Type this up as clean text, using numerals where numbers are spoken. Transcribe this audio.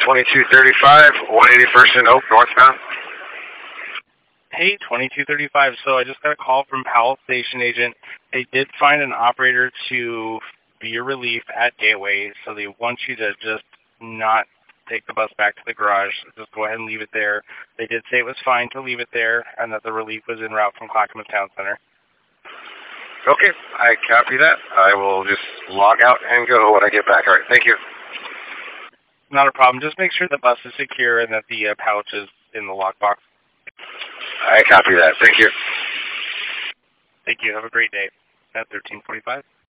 2235, 181st and Oak, northbound. Hey, 2235. So I just got a call from Powell Station Agent. They did find an operator to be your relief at Gateway, so they want you to just not take the bus back to the garage. Just go ahead and leave it there. They did say it was fine to leave it there and that the relief was en route from Clackamas Town Center. Okay, I copy that. I will just log out and go when I get back. All right, thank you. Not a problem. Just make sure the bus is secure and that the pouch is in the lockbox. I copy that. Thank you. Thank you. Have a great day. At 1345.